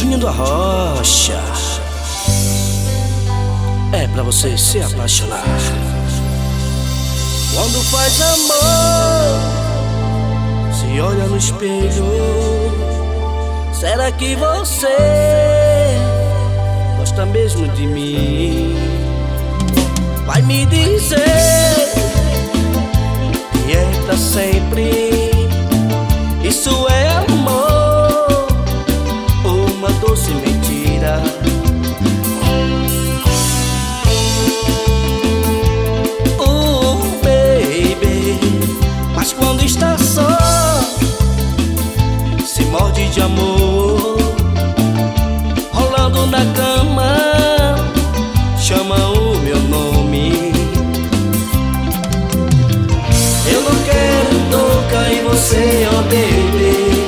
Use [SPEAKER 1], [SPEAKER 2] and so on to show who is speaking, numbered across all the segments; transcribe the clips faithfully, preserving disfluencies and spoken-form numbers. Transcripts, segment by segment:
[SPEAKER 1] Juninho da Rocha. É pra você se apaixonar. Quando faz amor, se olha no espelho, será que você gosta mesmo de mim? Vai me dizer que é pra sempre. Isso é amor ou uma doce mentira? Oh baby, mas quando está só, se morde de amor. Rolando na cama, chama o meu nome. Eu não quero tocar em você, oh baby.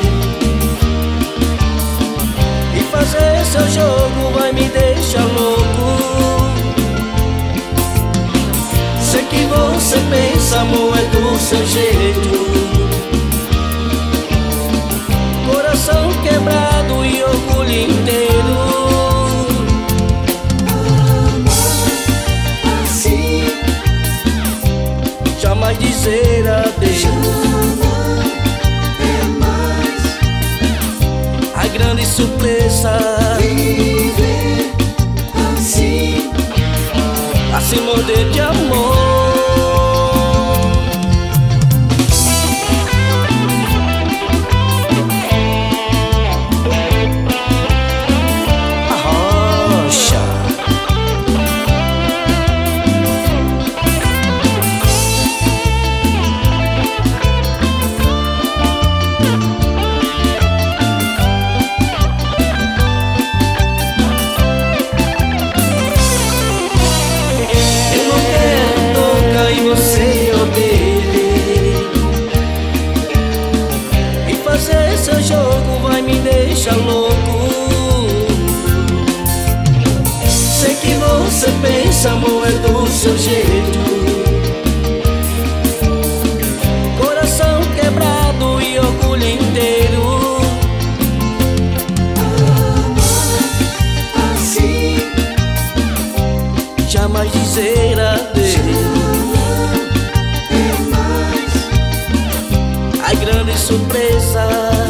[SPEAKER 1] E fazer seu jogo vai me deixar louco. Sei que você pensa, amor, é do seu jeito. Coração quebrado e orgulho inteiro.
[SPEAKER 2] Amar assim,
[SPEAKER 1] jamais dizer adeus.
[SPEAKER 2] amar é mais.
[SPEAKER 1] A grande surpresa,
[SPEAKER 2] Viver assim,
[SPEAKER 1] a se morder de amor. Você, oh baby, e fazer seu jogo vai me deixar louco. Sei que você pensa, amor, é do seu jeito. Coração quebrado e orgulho inteiro.
[SPEAKER 2] amar assim,
[SPEAKER 1] Jamais dizer adeus.
[SPEAKER 2] é mais.
[SPEAKER 1] A grande surpresa,